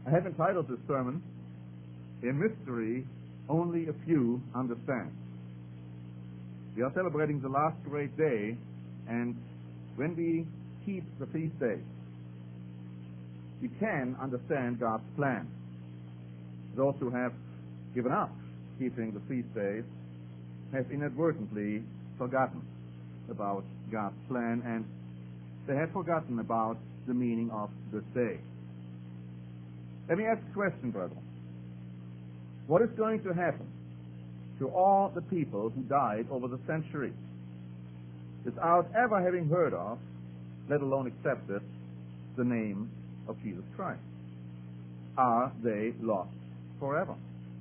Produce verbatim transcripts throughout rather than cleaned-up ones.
I have entitled this sermon, A Mystery Only a Few Understand. We are celebrating the last great day, and when we keep the feast days, we can understand God's plan. Those who have given up keeping the feast days have inadvertently forgotten about God's plan, and they have forgotten about the meaning of this day. Let me ask a question, brethren. What is going to happen to all the people who died over the centuries without ever having heard of, let alone accepted, the name of Jesus Christ? Are they lost forever?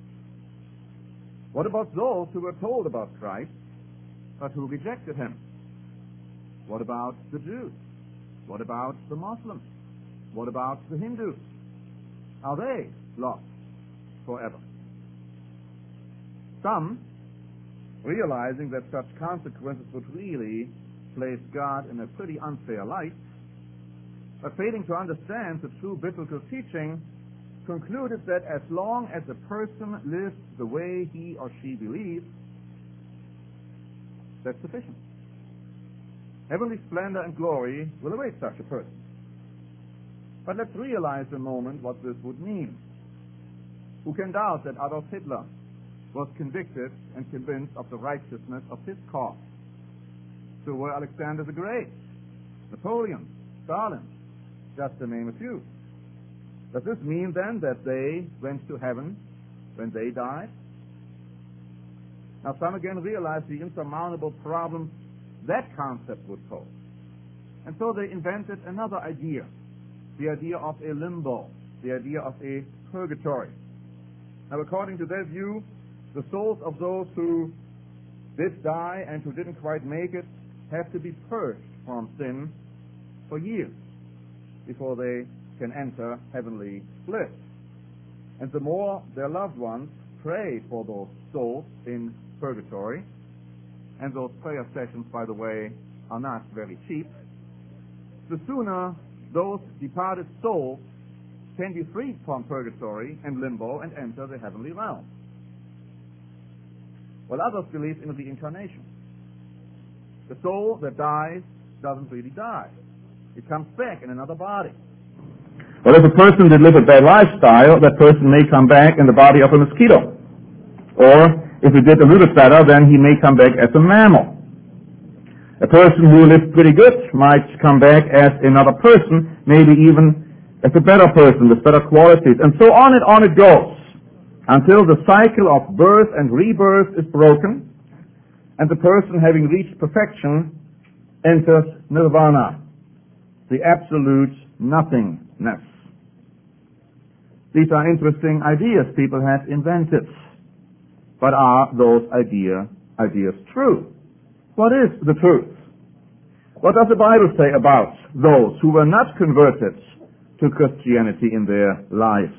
What about those who were told about Christ but who rejected him? What about the Jews? What about the Muslims? What about the Hindus? Are they lost forever? Some, realizing that such consequences would really place God in a pretty unfair light, but failing to understand the true biblical teaching, concluded that as long as a person lives the way he or she believes, that's sufficient. Heavenly splendor and glory will await such a person. But let's realize a moment what this would mean. Who can doubt that Adolf Hitler was convicted and convinced of the righteousness of his cause? So were Alexander the Great, Napoleon, Stalin, just to name a few. Does this mean then that they went to heaven when they died? Now some again realize the insurmountable problems that concept would pose. And so they invented another idea, the idea of a limbo, the idea of a purgatory. Now according to their view, the souls of those who did die and who didn't quite make it have to be purged from sin for years before they can enter heavenly bliss. And the more their loved ones pray for those souls in purgatory, and those prayer sessions, by the way, are not very cheap, the sooner those departed souls can be freed from purgatory and limbo and enter the heavenly realm. While others believe in the incarnation. The soul that dies doesn't really die. It comes back in another body. Well, if a person did live a bad lifestyle, that person may come back in the body of a mosquito. Or, if he did a little better, then he may come back as a mammal. A person who lived pretty good might come back as another person, maybe even as a better person with better qualities. And so on and on it goes, until the cycle of birth and rebirth is broken, and the person, having reached perfection, enters nirvana, the absolute nothingness. These are interesting ideas people have invented. But are those idea, ideas true? What is the truth? What does the Bible say about those who were not converted to Christianity in their lives?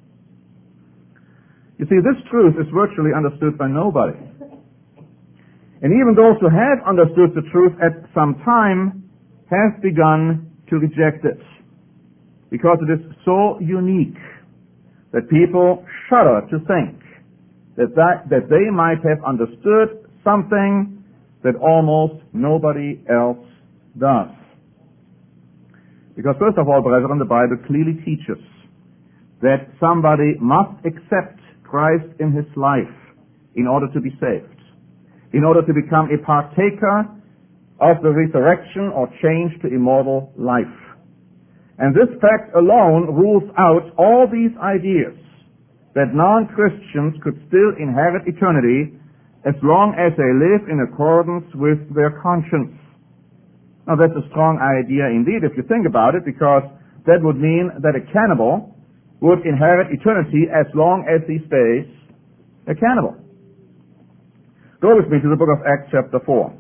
You see, this truth is virtually understood by nobody. And even those who have understood the truth at some time have begun to reject it, because it is so unique that people shudder to think that, that, that they might have understood something that almost nobody else does. Because first of all, brethren, the Bible clearly teaches that somebody must accept Christ in his life in order to be saved, in order to become a partaker of the resurrection or change to immortal life. And this fact alone rules out all these ideas that non-Christians could still inherit eternity as long as they live in accordance with their conscience. Now that's a strong idea indeed if you think about it, because that would mean that a cannibal would inherit eternity as long as he stays a cannibal. Go with me to the book of Acts chapter four.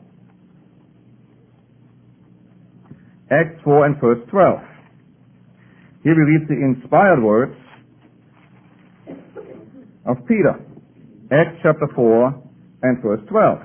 Acts four and verse twelve. Here we read the inspired words of Peter. Acts chapter four and verse twelve.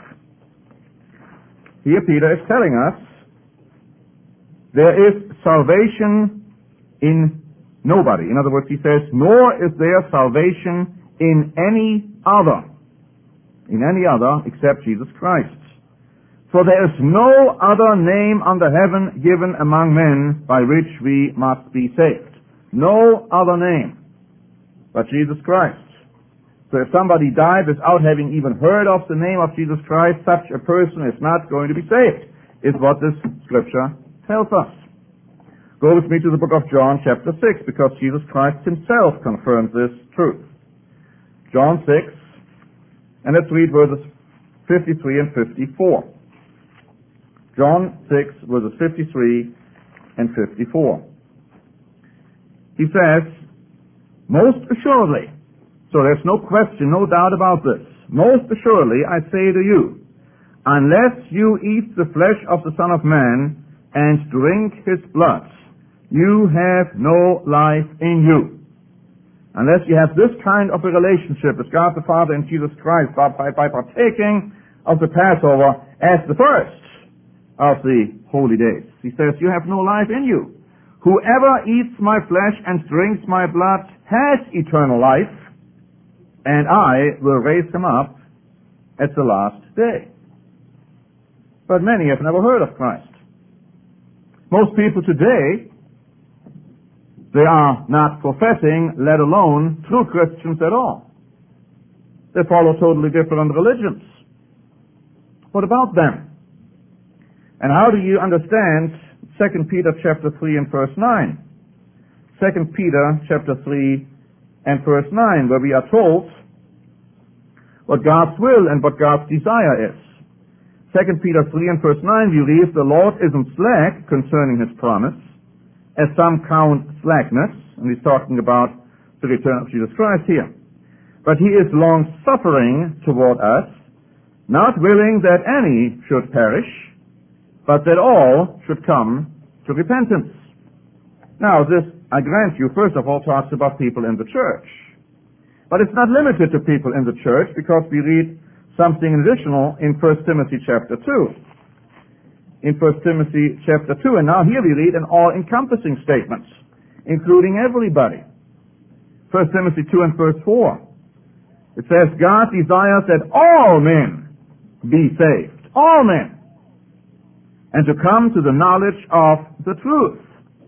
Here Peter is telling us there is salvation in Nobody. In other words, he says, nor is there salvation in any other, in any other except Jesus Christ. For there is no other name under heaven given among men by which we must be saved. No other name but Jesus Christ. So if somebody died without having even heard of the name of Jesus Christ, such a person is not going to be saved, is what this scripture tells us. Go with me to the book of John, chapter six, because Jesus Christ himself confirms this truth. John six, and let's read verses fifty-three and fifty-four. John six, verses fifty-three and fifty-four. He says, most assuredly, so there's no question, no doubt about this, most assuredly I say to you, unless you eat the flesh of the Son of Man and drink his blood, you have no life in you. Unless you have this kind of a relationship with God the Father and Jesus Christ by, by, by partaking of the Passover as the first of the holy days. He says, you have no life in you. Whoever eats my flesh and drinks my blood has eternal life, and I will raise him up at the last day. But many have never heard of Christ. Most people today, they are not professing, let alone true Christians at all. They follow totally different religions. What about them? And how do you understand Second Peter chapter three and verse nine? Second Peter chapter three and verse nine, where we are told what God's will and what God's desire is. Second Peter three and verse nine, we read, the Lord isn't slack concerning his promise, as some count slackness, and he's talking about the return of Jesus Christ here. But he is long-suffering toward us, not willing that any should perish, but that all should come to repentance. Now, this, I grant you, first of all, talks about people in the church. But it's not limited to people in the church, because we read something additional in First Timothy chapter two. In First Timothy chapter two, and now here we read an all-encompassing statement, including everybody. First Timothy two and verse four. It says, God desires that all men be saved. All men. And to come to the knowledge of the truth.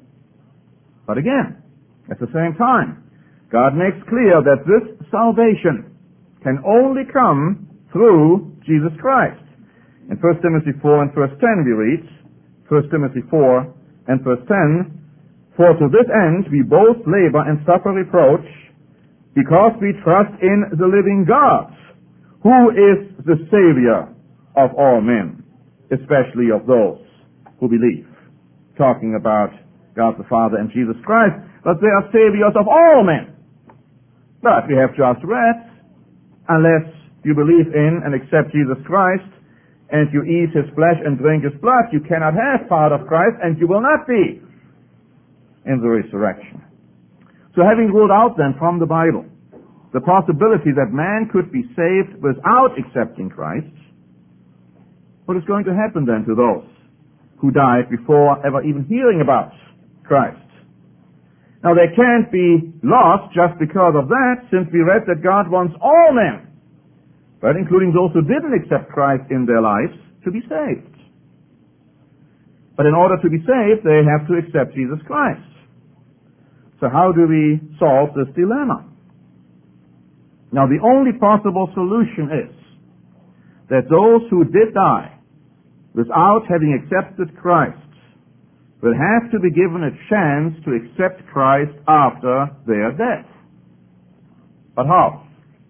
But again, at the same time, God makes clear that this salvation can only come through Jesus Christ. In First Timothy four and verse ten we read, First Timothy four and verse ten, for to this end we both labor and suffer reproach, because we trust in the living God, who is the Savior of all men, especially of those who believe. Talking about God the Father and Jesus Christ, but they are Saviors of all men. But we have just read, unless you believe in and accept Jesus Christ, and you eat his flesh and drink his blood, you cannot have part of Christ, and you will not be in the resurrection. So having ruled out then from the Bible the possibility that man could be saved without accepting Christ, what is going to happen then to those who died before ever even hearing about Christ? Now they can't be lost just because of that, since we read that God wants all men, but including those who didn't accept Christ in their lives, to be saved. But in order to be saved, they have to accept Jesus Christ. So how do we solve this dilemma? Now the only possible solution is that those who did die without having accepted Christ will have to be given a chance to accept Christ after their death. But how?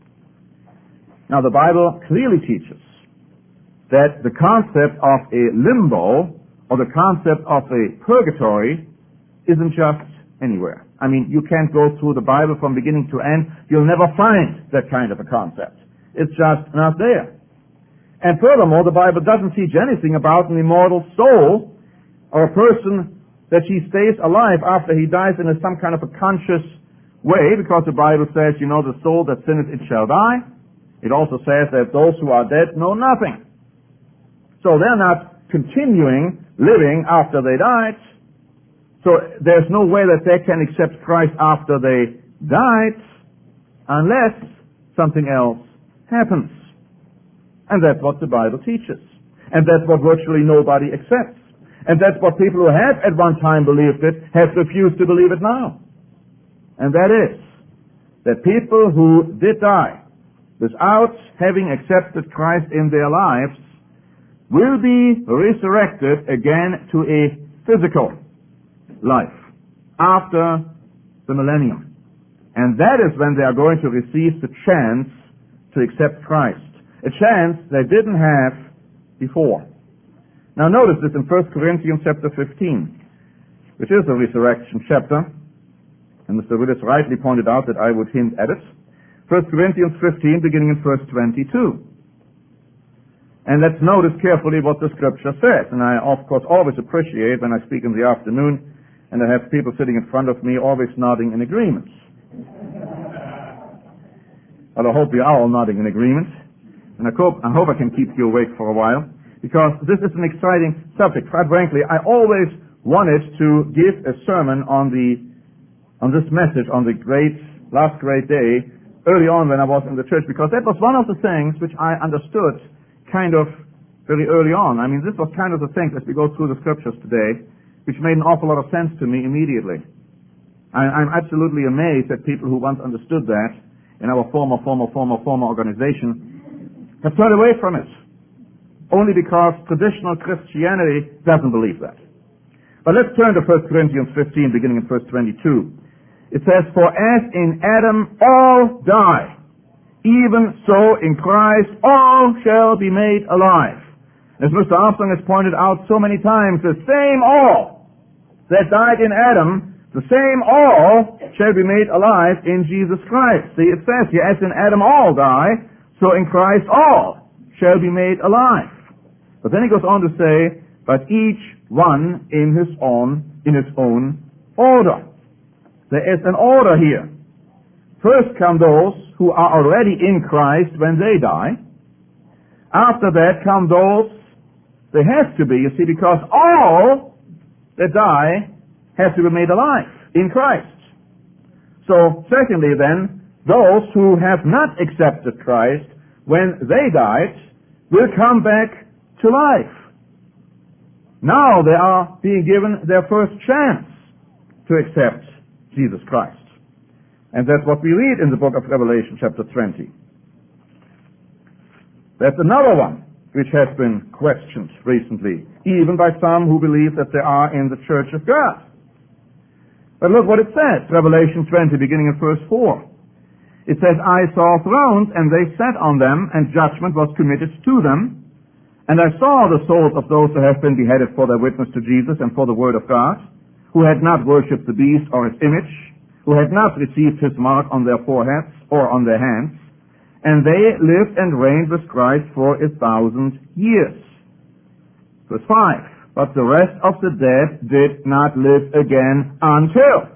Now, the Bible clearly teaches that the concept of a limbo or the concept of a purgatory isn't just anywhere. I mean, you can't go through the Bible from beginning to end. You'll never find that kind of a concept. It's just not there. And furthermore, the Bible doesn't teach anything about an immortal soul or a person that he stays alive after he dies in a, some kind of a conscious way, because the Bible says, you know, the soul that sinneth, it shall die. It also says that those who are dead know nothing. So they're not continuing living after they died. So there's no way that they can accept Christ after they died unless something else happens. And that's what the Bible teaches. And that's what virtually nobody accepts. And that's what people who have at one time believed it have refused to believe it now. And that is that people who did die without having accepted Christ in their lives will be resurrected again to a physical life after the millennium. And that is when they are going to receive the chance to accept Christ. A chance they didn't have before. Now notice this in First Corinthians chapter fifteen, which is a resurrection chapter. And Mister Willis rightly pointed out that I would hint at it. First Corinthians fifteen, beginning in verse twenty-two. And let's notice carefully what the scripture says. And I, of course, always appreciate when I speak in the afternoon and I have people sitting in front of me always nodding in agreement. Well, I hope we are all nodding in agreement. And I hope, I hope I can keep you awake for a while, because this is an exciting subject. Quite frankly, I always wanted to give a sermon on the on this message, on the great, last great day, early on when I was in the church, because that was one of the things which I understood kind of very early on. I mean, this was kind of the thing as we go through the scriptures today, which made an awful lot of sense to me immediately. I, I'm absolutely amazed at people who once understood that in our former, former, former, former organization have turned away from it, only because traditional Christianity doesn't believe that. But let's turn to First Corinthians fifteen, beginning in verse twenty-two. It says, "For as in Adam all die, even so in Christ all shall be made alive." As Mister Armstrong has pointed out so many times, the same all that died in Adam, the same all shall be made alive in Jesus Christ. See, it says here, as in Adam all die, so in Christ all shall be made alive. But then he goes on to say, but each one in his own, in his own order. There is an order here. First come those who are already in Christ when they die. After that come those, they have to be, you see, because all that die have to be made alive in Christ. So, secondly then, those who have not accepted Christ when they died will come back to life. Now they are being given their first chance to accept Jesus Christ. And that's what we read in the book of Revelation, chapter twenty. That's another one which has been questioned recently, even by some who believe that they are in the church of God. But look what it says, Revelation twenty, beginning in verse four. It says, "I saw thrones, and they sat on them, and judgment was committed to them. And I saw the souls of those who have been beheaded for their witness to Jesus and for the word of God, who had not worshipped the beast or his image, who had not received his mark on their foreheads or on their hands. And they lived and reigned with Christ for a thousand years." Verse five. "But the rest of the dead did not live again until."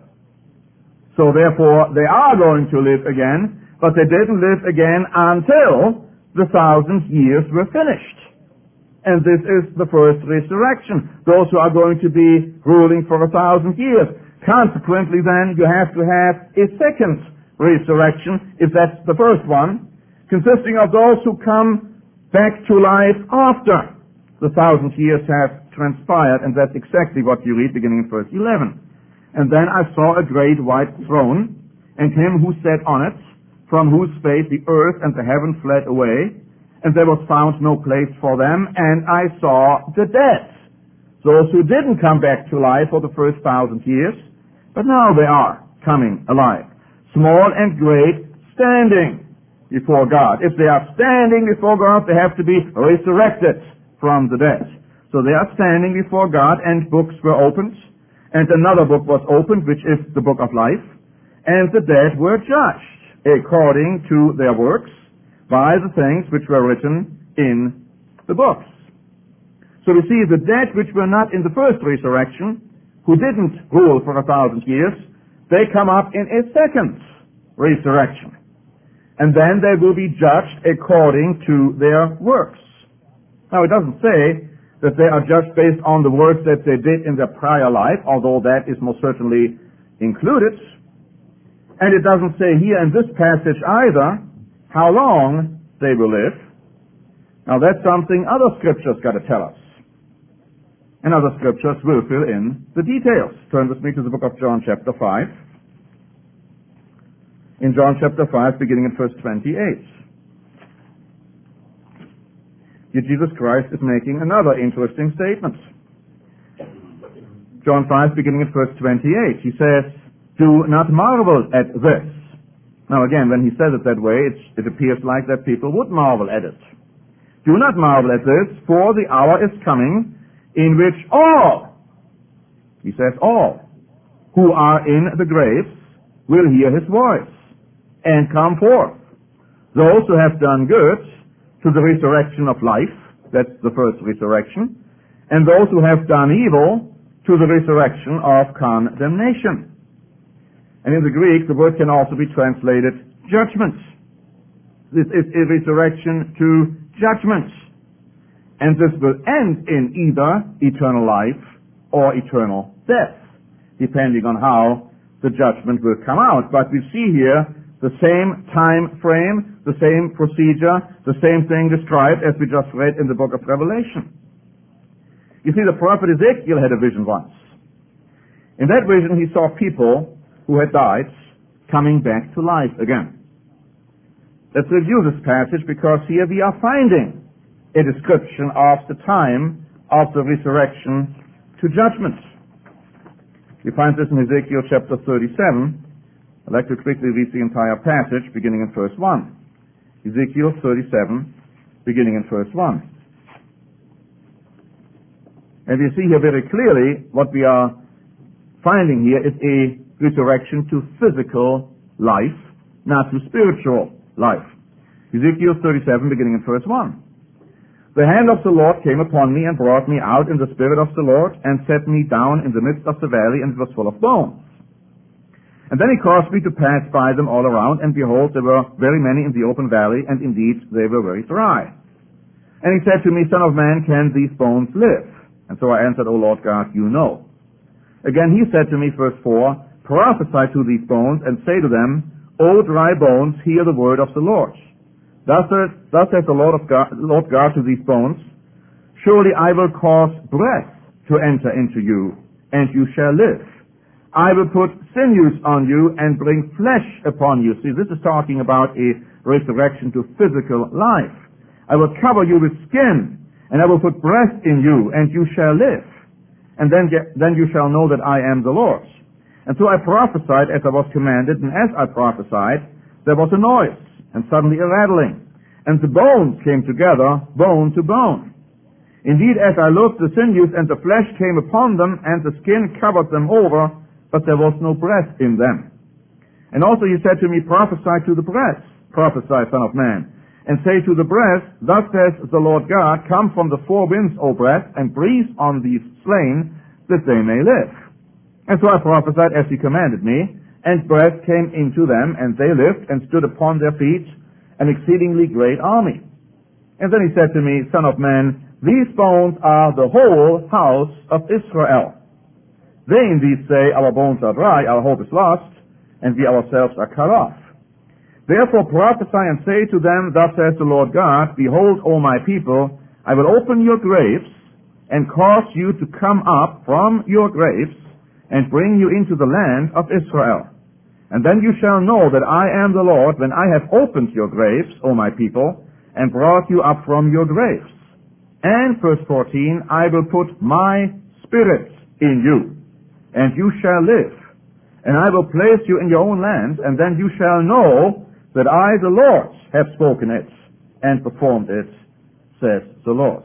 So therefore, they are going to live again, but they didn't live again until the thousand years were finished. And this is the first resurrection. Those who are going to be ruling for a thousand years. Consequently, then, you have to have a second resurrection, if that's the first one, consisting of those who come back to life after the thousand years have transpired, and that's exactly what you read beginning in verse eleven. "And then I saw a great white throne, and him who sat on it, from whose face the earth and the heaven fled away, and there was found no place for them, and I saw the dead," those who didn't come back to life for the first thousand years, but now they are coming alive, "small and great, standing before God." If they are standing before God, they have to be resurrected from the dead. So they are standing before God, and books were opened, and another book was opened, which is the book of life, and the dead were judged according to their works by the things which were written in the books. So we see the dead which were not in the first resurrection, who didn't rule for a thousand years, they come up in a second resurrection. And then they will be judged according to their works. Now it doesn't say that they are judged based on the works that they did in their prior life, although that is most certainly included. And it doesn't say here in this passage either how long they will live. Now that's something other scriptures got to tell us. And other scriptures will fill in the details. Turn with me to the book of John chapter five. In John chapter five, beginning at verse twenty-eight. Here Jesus Christ is making another interesting statement. John five, beginning at verse twenty-eight. He says, "Do not marvel at this." Now again, when he says it that way, it, it appears like that people would marvel at it. "Do not marvel at this, for the hour is coming in which all," he says all, "who are in the graves will hear his voice and come forth. Those who have done good to the resurrection of life," that's the first resurrection, "and those who have done evil to the resurrection of condemnation." And in the Greek, the word can also be translated judgment. This is a resurrection to judgment. And this will end in either eternal life or eternal death, depending on how the judgment will come out. But we see here the same time frame, the same procedure, the same thing described as we just read in the book of Revelation. You see, the prophet Ezekiel had a vision once. In that vision, he saw people who had died coming back to life again. Let's review this passage, because here we are finding a description of the time of the resurrection to judgment. We find this in Ezekiel chapter thirty-seven. I'd like to quickly read the entire passage, beginning in verse one. Ezekiel thirty-seven, beginning in verse one. And we see here very clearly what we are finding here is a resurrection to physical life, not to spiritual life. Ezekiel thirty-seven, beginning in verse one. "The hand of the Lord came upon me and brought me out in the spirit of the Lord and set me down in the midst of the valley, and it was full of bones. And then he caused me to pass by them all around, and behold, there were very many in the open valley, and indeed they were very dry. And he said to me, Son of man, can these bones live? And so I answered, O Lord God, you know. Again he said to me, verse four, Prophesy to these bones, and say to them, O dry bones, hear the word of the Lord. Thus, thus says the Lord, of God, Lord God to these bones, Surely I will cause breath to enter into you, and you shall live. I will put sinews on you and bring flesh upon you. See, this is talking about a resurrection to physical life. I will cover you with skin, and I will put breath in you, and you shall live. And then, then you shall know that I am the Lord. And so I prophesied as I was commanded, and as I prophesied, there was a noise, and suddenly a rattling. And the bones came together, bone to bone. Indeed, as I looked, the sinews and the flesh came upon them, and the skin covered them over, but there was no breath in them. And also he said to me, Prophesy to the breath, prophesy, Son of man, and say to the breath, Thus says the Lord God, Come from the four winds, O breath, and breathe on these slain, that they may live. And so I prophesied as he commanded me, and breath came into them, and they lived, and stood upon their feet, an exceedingly great army. And then he said to me, Son of man, these bones are the whole house of Israel. They indeed say, Our bones are dry, our hope is lost, and we ourselves are cut off. Therefore prophesy and say to them, Thus says the Lord God, Behold, O my people, I will open your graves, and cause you to come up from your graves, and bring you into the land of Israel. And then you shall know that I am the Lord, when I have opened your graves, O my people, and brought you up from your graves. And, verse fourteen, I will put my spirit in you, and you shall live. And I will place you in your own land, and then you shall know that I, the Lord, have spoken it and performed it, says the Lord.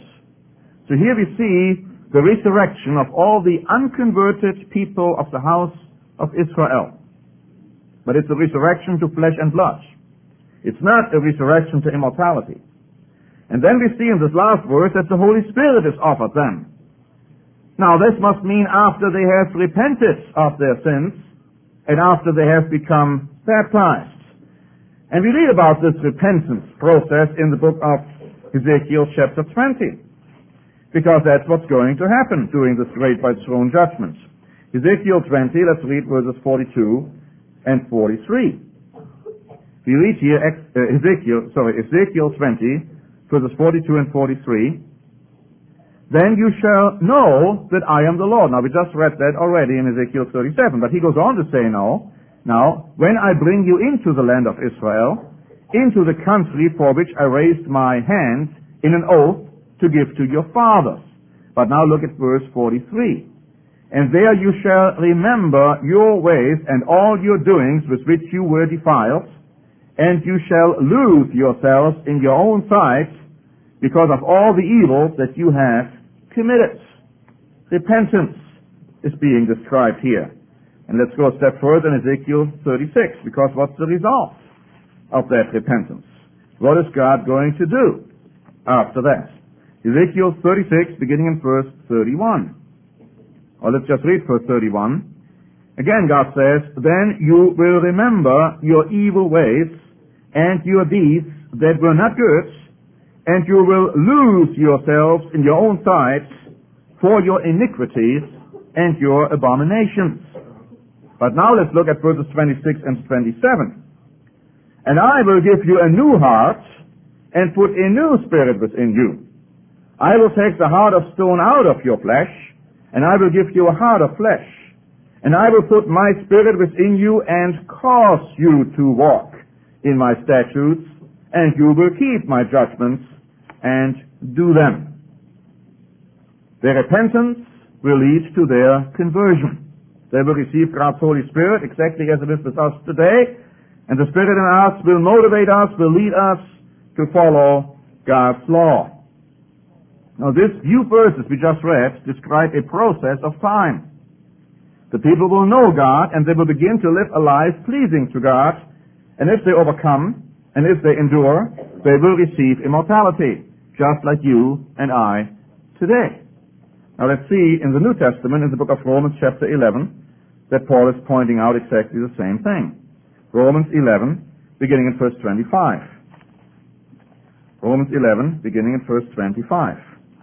So here we see the resurrection of all the unconverted people of the house of Israel. But it's a resurrection to flesh and blood. It's not a resurrection to immortality. And then we see in this last verse that the Holy Spirit is offered them. Now this must mean after they have repented of their sins and after they have become baptized. And we read about this repentance process in the book of Ezekiel chapter twenty. because that's what's going to happen during this great white throne judgment. Ezekiel twenty, let's read verses forty-two and forty-three. We read here uh, Ezekiel, sorry, Ezekiel twenty, verses forty-two and forty-three. Then you shall know that I am the Lord. Now, we just read that already in Ezekiel thirty-seven, but he goes on to say now, now, when I bring you into the land of Israel, into the country for which I raised my hand in an oath to give to your fathers. But now look at verse forty-three. And there you shall remember your ways and all your doings with which you were defiled, and you shall lose yourselves in your own sight because of all the evils that you have committed. Repentance is being described here. And let's go a step further in Ezekiel thirty-six, because what's the result of that repentance? What is God going to do after that? Ezekiel thirty-six, beginning in verse thirty-one. Or let's just read verse thirty-one. Again, God says, then you will remember your evil ways and your deeds that were not good, and you will lose yourselves in your own sight for your iniquities and your abominations. But now let's look at verses twenty-six and twenty-seven. And I will give you a new heart and put a new spirit within you. I will take the heart of stone out of your flesh, and I will give you a heart of flesh. And I will put my spirit within you and cause you to walk in my statutes, and you will keep my judgments and do them. Their repentance will lead to their conversion. They will receive God's Holy Spirit exactly as it is with us today, and the Spirit in us will motivate us, will lead us to follow God's law. Now, these few verses we just read describe a process of time. The people will know God, and they will begin to live a life pleasing to God, and if they overcome, and if they endure, they will receive immortality, just like you and I today. Now let's see in the New Testament, in the book of Romans chapter eleven, that Paul is pointing out exactly the same thing. Romans eleven, beginning in verse twenty-five. Romans eleven, beginning in verse twenty-five.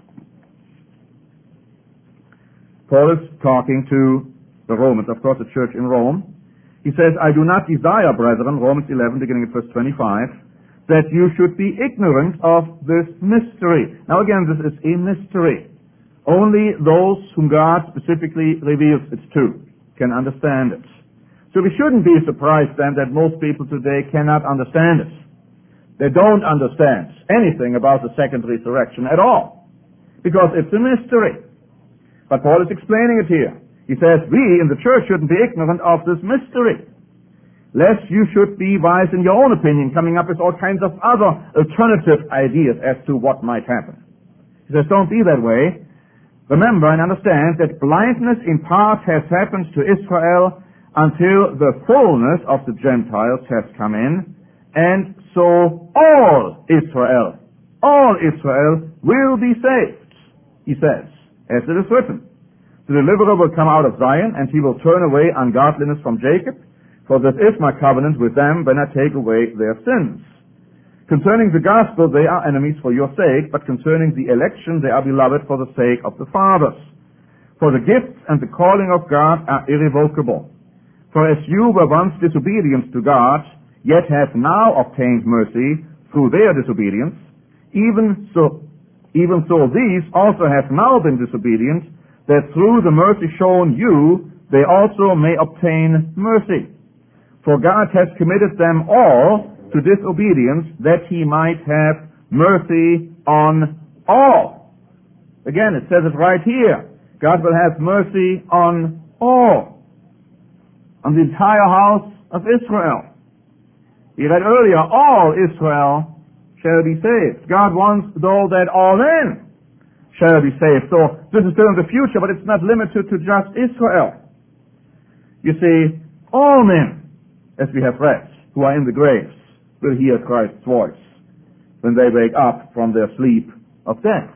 Paul is talking to the Romans, of course, the church in Rome. He says, I do not desire, brethren, Romans eleven, beginning in verse twenty-five, that you should be ignorant of this mystery. Now again, this is a mystery. Only those whom God specifically reveals it to can understand it. So we shouldn't be surprised then that most people today cannot understand it. They don't understand anything about the second resurrection at all, because it's a mystery. But Paul is explaining it here. He says, we in the church shouldn't be ignorant of this mystery, lest you should be wise in your own opinion, coming up with all kinds of other alternative ideas as to what might happen. He says, don't be that way. Remember and understand that blindness in part has happened to Israel until the fullness of the Gentiles has come in, and so all Israel, all Israel will be saved, he says, as it is written. The deliverer will come out of Zion, and he will turn away ungodliness from Jacob, for this is my covenant with them when I take away their sins. Concerning the gospel, they are enemies for your sake, but concerning the election, they are beloved for the sake of the fathers. For the gifts and the calling of God are irrevocable. For as you were once disobedient to God, yet have now obtained mercy through their disobedience, even so, even so these also have now been disobedient, that through the mercy shown you, they also may obtain mercy. For God has committed them all to disobedience, that he might have mercy on all. Again, it says it right here. God will have mercy on all. On the entire house of Israel. We read earlier, all Israel shall be saved. God wants, though, that all men shall be saved. So this is still in the future, but it's not limited to just Israel. You see, all men, as we have read, who are in the graves, will hear Christ's voice when they wake up from their sleep of death.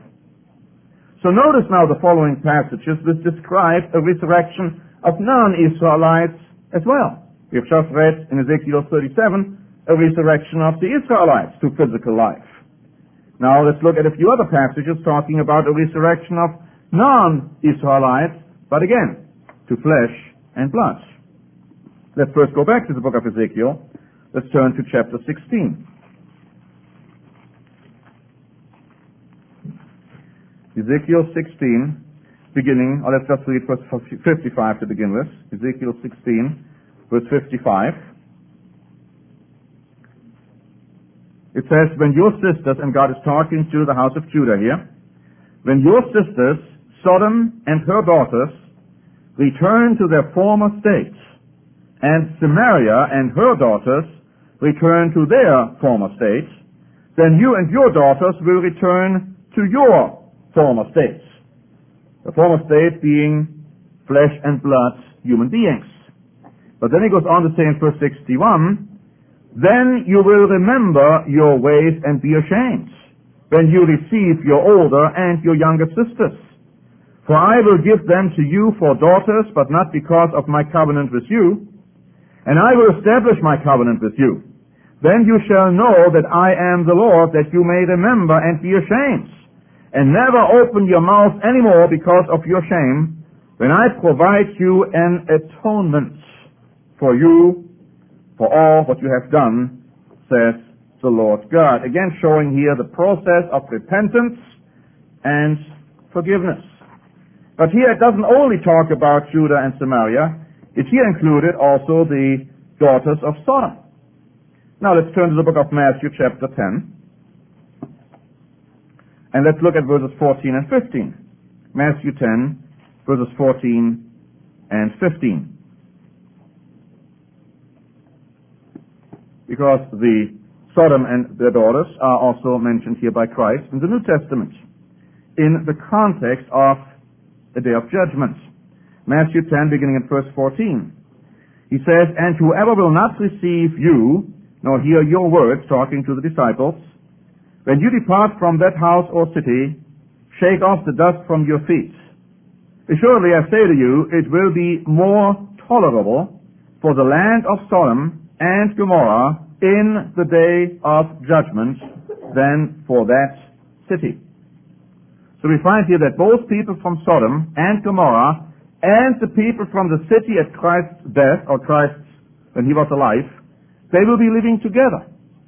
So notice now the following passages which describe a resurrection of non-Israelites as well. We have just read in Ezekiel thirty-seven a resurrection of the Israelites to physical life. Now let's look at a few other passages talking about the resurrection of non-Israelites, but again, to flesh and blood. Let's first go back to the book of Ezekiel. Let's turn to chapter sixteen. Ezekiel sixteen, beginning, or let's just read verse fifty-five to begin with. Ezekiel sixteen, verse fifty-five. It says, when your sisters, and God is talking to the house of Judah here, when your sisters, Sodom and her daughters, return to their former states, and Samaria and her daughters return to their former states, then you and your daughters will return to your former states. The former state being flesh and blood human beings. But then he goes on to say in verse sixty-one, then you will remember your ways and be ashamed when you receive your older and your younger sisters. For I will give them to you for daughters, but not because of my covenant with you. And I will establish my covenant with you. Then you shall know that I am the Lord, that you may remember and be ashamed, and never open your mouth anymore because of your shame, when I provide you an atonement for you, for all what you have done, says the Lord God. Again, showing here the process of repentance and forgiveness. But here it doesn't only talk about Judah and Samaria. It here included also the daughters of Sodom. Now let's turn to the book of Matthew chapter ten. And let's look at verses fourteen and fifteen. Matthew ten, verses fourteen and fifteen. Because the Sodom and their daughters are also mentioned here by Christ in the New Testament, in the context of the day of judgment. Matthew ten, beginning at verse fourteen. He says, and whoever will not receive you, nor hear your words, talking to the disciples, when you depart from that house or city, shake off the dust from your feet. Assuredly, I say to you, it will be more tolerable for the land of Sodom and Gomorrah in the day of judgment than for that city. So we find here that both people from Sodom and Gomorrah and the people from the city at Christ's death, or Christ's, when he was alive, they will be living together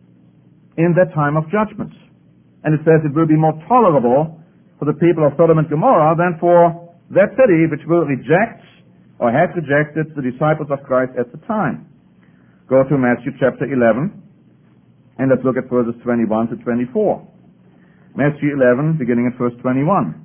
in that time of judgment. And it says it will be more tolerable for the people of Sodom and Gomorrah than for that city which will reject or had rejected the disciples of Christ at the time. Go to Matthew chapter eleven, and let's look at verses twenty-one to twenty-four. Matthew eleven, beginning at verse twenty-one.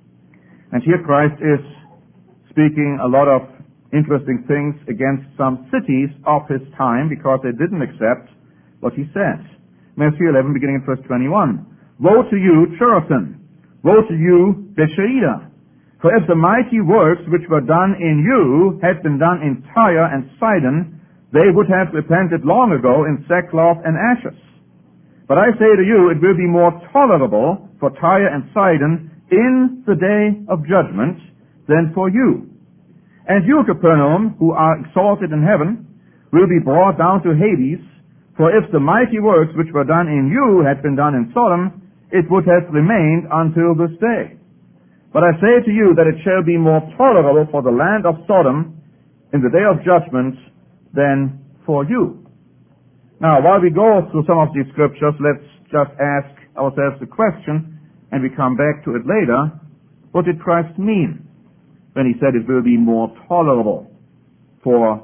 And here Christ is speaking a lot of interesting things against some cities of his time because they didn't accept what he said. Matthew eleven, beginning at verse twenty-one. Woe to you, Chorazin! Woe to you, Bethsaida! For if the mighty works which were done in you had been done in Tyre and Sidon, they would have repented long ago in sackcloth and ashes. But I say to you, it will be more tolerable for Tyre and Sidon in the day of judgment than for you. And you, Capernaum, who are exalted in heaven, will be brought down to Hades, for if the mighty works which were done in you had been done in Sodom, it would have remained until this day. But I say to you that it shall be more tolerable for the land of Sodom in the day of judgment than for you. Now, while we go through some of these scriptures, let's just ask ourselves the question, and we come back to it later. What did Christ mean when he said it will be more tolerable for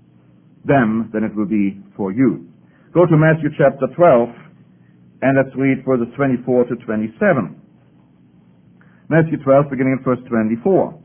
them than it will be for you? Go to Matthew chapter twelve, and let's read verses twenty-four to twenty-seven. Matthew twelve, beginning at verse twenty-four.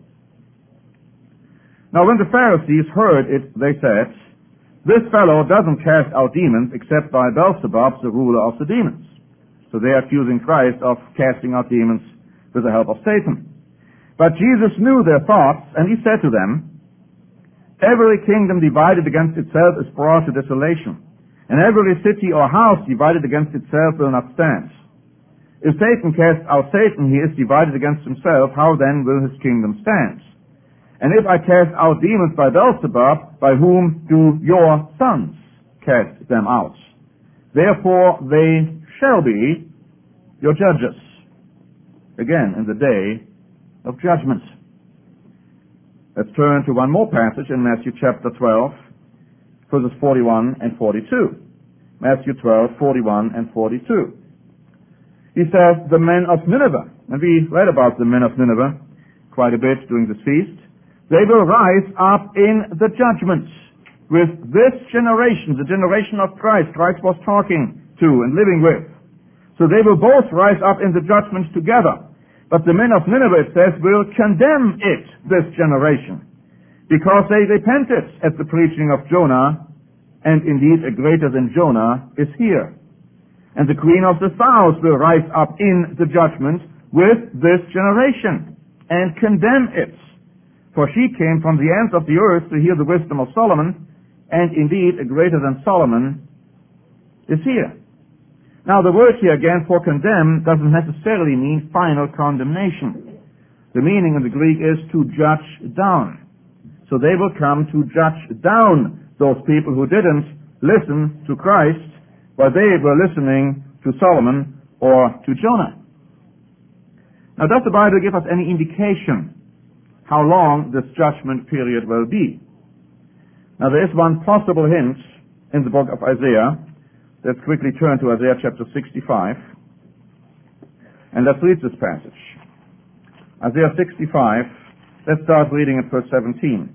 Now when the Pharisees heard it, they said, this fellow doesn't cast out demons except by Beelzebub, the ruler of the demons. So they are accusing Christ of casting out demons with the help of Satan. But Jesus knew their thoughts, and he said to them, every kingdom divided against itself is brought to desolation, and every city or house divided against itself will not stand. If Satan casts out Satan, he is divided against himself. How then will his kingdom stand? And if I cast out demons by Beelzebub, by whom do your sons cast them out? Therefore they shall be your judges. Again, in the day of judgment. Let's turn to one more passage in Matthew chapter twelve, verses forty-one and forty-two. Matthew twelve, forty-one and forty-two. He says, the men of Nineveh, and we read about the men of Nineveh quite a bit during this feast, they will rise up in the judgment with this generation, the generation of Christ, Christ was talking to and living with. So they will both rise up in the judgment together. But the men of Nineveh, it says, will condemn it, this generation, because they repented at the preaching of Jonah, and indeed a greater than Jonah is here. And the queen of the south will rise up in the judgment with this generation and condemn it. For she came from the ends of the earth to hear the wisdom of Solomon, and indeed a greater than Solomon is here. Now the word here again for condemn doesn't necessarily mean final condemnation. The meaning in the Greek is to judge down. So they will come to judge down those people who didn't listen to Christ while they were listening to Solomon or to Jonah. Now, does the Bible give us any indication how long this judgment period will be? Now, there is one possible hint in the book of Isaiah. Let's quickly turn to Isaiah chapter sixty-five, and let's read this passage. Isaiah sixty-five, let's start reading at verse seventeen.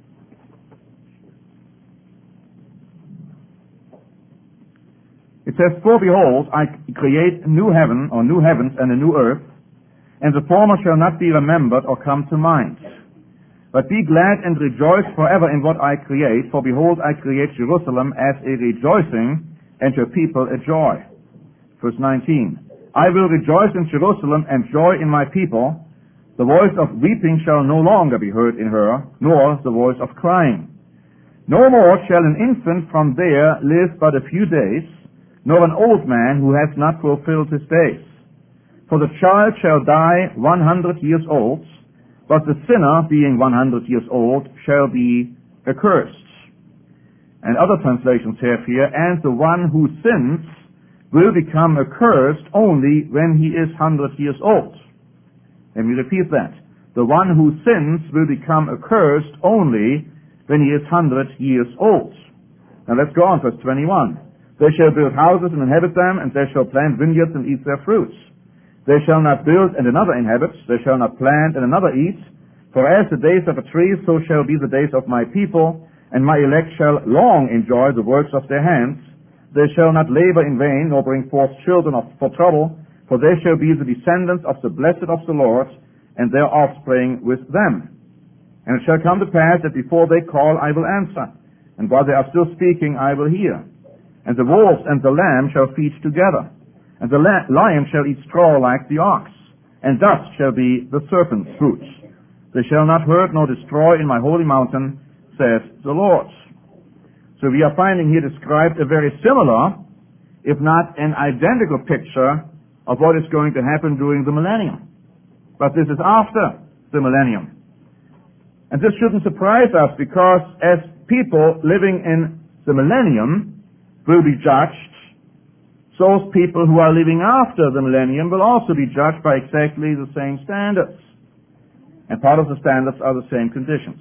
It says, for behold, I create new heaven, or new heavens and a new earth, and the former shall not be remembered or come to mind. But be glad and rejoice forever in what I create, for behold, I create Jerusalem as a rejoicing, and her people a joy. Verse nineteen, I will rejoice in Jerusalem and joy in my people. The voice of weeping shall no longer be heard in her, nor the voice of crying. No more shall an infant from there live but a few days, nor an old man who has not fulfilled his days. For the child shall die one hundred years old, but the sinner, being one hundred years old, shall be accursed. And other translations have here, and the one who sins will become accursed only when he is one hundred years old. Let me repeat that. The one who sins will become accursed only when he is one hundred years old. Now let's go on, verse twenty-one. They shall build houses and inhabit them, and they shall plant vineyards and eat their fruits. They shall not build and another inhabit, they shall not plant and another eat. For as the days of a tree, so shall be the days of my people, and my elect shall long enjoy the works of their hands. They shall not labor in vain, nor bring forth children of, for trouble, for they shall be the descendants of the blessed of the Lord, and their offspring with them. And it shall come to pass that before they call, I will answer, and while they are still speaking, I will hear. And the wolves and the lamb shall feed together, and the lion shall eat straw like the ox, and dust shall be the serpent's food. They shall not hurt nor destroy in my holy mountain, says the Lord. So we are finding here described a very similar, if not an identical picture of what is going to happen during the millennium. But this is after the millennium. And this shouldn't surprise us, because as people living in the millennium will be judged, those people who are living after the millennium will also be judged by exactly the same standards. And part of the standards are the same conditions.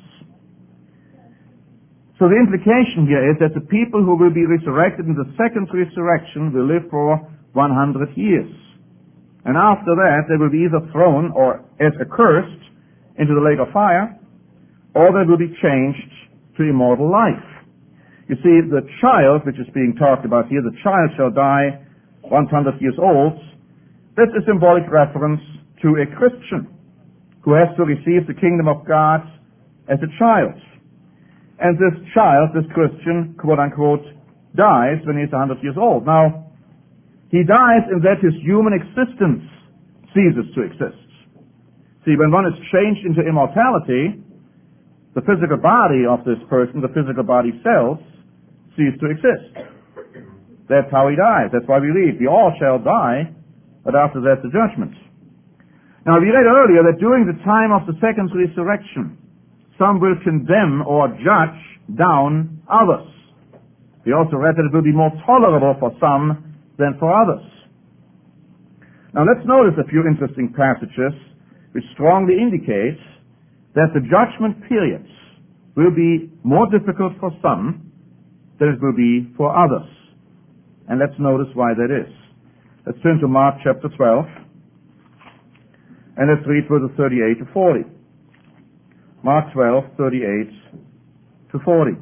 So the implication here is that the people who will be resurrected in the second resurrection will live for one hundred years. And after that, they will be either thrown or as accursed into the lake of fire, or they will be changed to immortal life. You see, the child, which is being talked about here, the child shall die one hundred years old. That's a symbolic reference to a Christian who has to receive the kingdom of God as a child. And this child, this Christian, quote-unquote, dies when he's one hundred years old. Now, he dies in that his human existence ceases to exist. See, when one is changed into immortality, the physical body of this person, the physical body cells, cease to exist. That's how he dies. That's why we read, we all shall die, but after that the judgment. Now, we read earlier that during the time of the second resurrection, some will condemn or judge down others. We also read that it will be more tolerable for some than for others. Now let's notice a few interesting passages which strongly indicate that the judgment periods will be more difficult for some than it will be for others. And let's notice why that is. Let's turn to Mark chapter twelve, and let's read verses thirty-eight to forty. Mark twelve, thirty-eight to forty.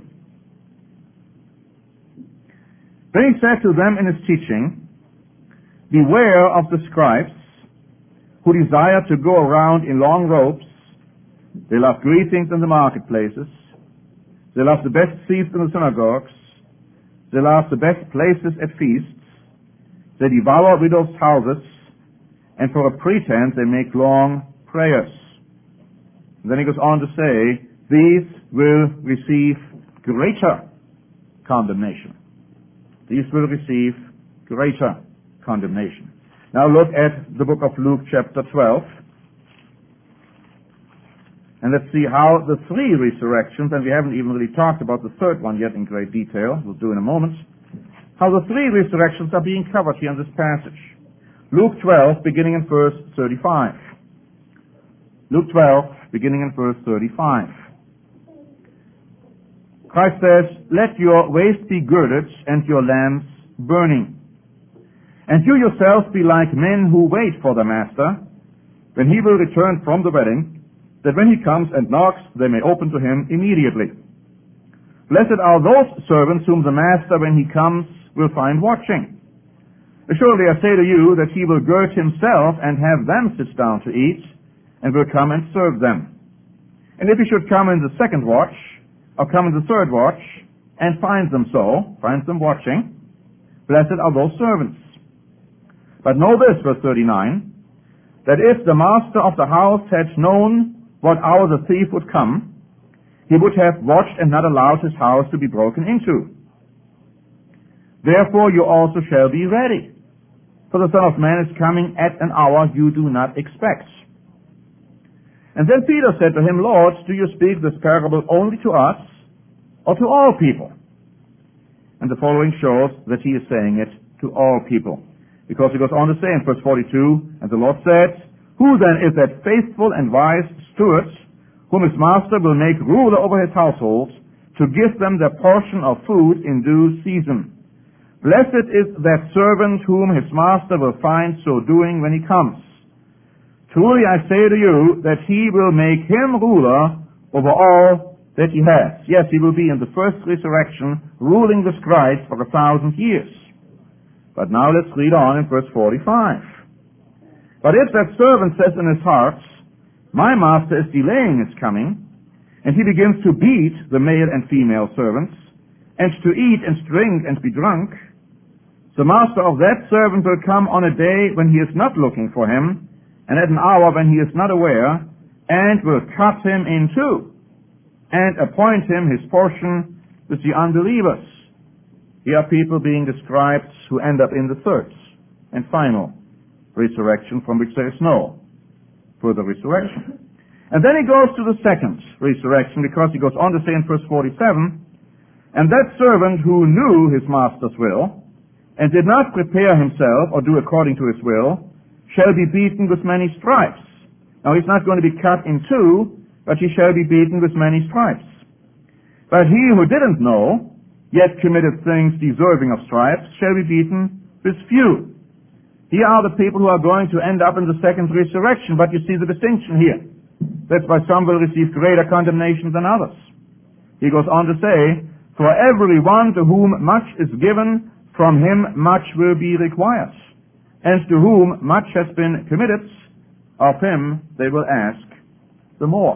Then he said to them in his teaching, "Beware of the scribes who desire to go around in long robes. They love greetings in the marketplaces. They love the best seats in the synagogues. They love the best places at feasts. They devour widows' houses, and for a pretense they make long prayers." And then he goes on to say, "These will receive greater condemnation." These will receive greater condemnation. Now look at the book of Luke chapter twelve. And let's see how the three resurrections, and we haven't even really talked about the third one yet in great detail, we'll do in a moment, how the three resurrections are being covered here in this passage. Luke twelve, beginning in verse thirty-five. Luke twelve, beginning in verse thirty-five. Christ says, "Let your waist be girded and your lamps burning. And you yourselves be like men who wait for the master, when he will return from the wedding, that when he comes and knocks, they may open to him immediately. Blessed are those servants whom the master, when he comes, will find watching. Assuredly I say to you that he will gird himself and have them sit down to eat, and will come and serve them. And if he should come in the second watch, or come in the third watch, and finds them so, finds them watching, blessed are those servants. But know this," verse thirty-nine, "that if the master of the house had known what hour the thief would come, he would have watched and not allowed his house to be broken into. Therefore you also shall be ready, for the Son of Man is coming at an hour you do not expect." And then Peter said to him, "Lord, do you speak this parable only to us, or to all people?" And the following shows that he is saying it to all people, because he goes on to say in verse forty-two, "And the Lord said, Who then is that faithful and wise steward, whom his master will make ruler over his household, to give them their portion of food in due season? Blessed is that servant whom his master will find so doing when he comes. Truly I say to you that he will make him ruler over all that he has." Yes, he will be in the first resurrection, ruling the scribes for a thousand years. But now let's read on in verse forty-five. "But if that servant says in his heart, My master is delaying his coming, and he begins to beat the male and female servants, and to eat and drink and be drunk, the master of that servant will come on a day when he is not looking for him, and at an hour when he is not aware, and will cut him in two, and appoint him his portion with the unbelievers." Here are people being described who end up in the third and final resurrection, from which there is no further resurrection. And then he goes to the second resurrection, because he goes on to say in verse forty-seven, "And that servant who knew his master's will, and did not prepare himself or do according to his will, shall be beaten with many stripes." Now he's not going to be cut in two, but he shall be beaten with many stripes. "But he who didn't know, yet committed things deserving of stripes, shall be beaten with few." Here are the people who are going to end up in the second resurrection, but you see the distinction here. That's why some will receive greater condemnation than others. He goes on to say, "For every one to whom much is given, from him much will be required. And to whom much has been committed, of him they will ask the more."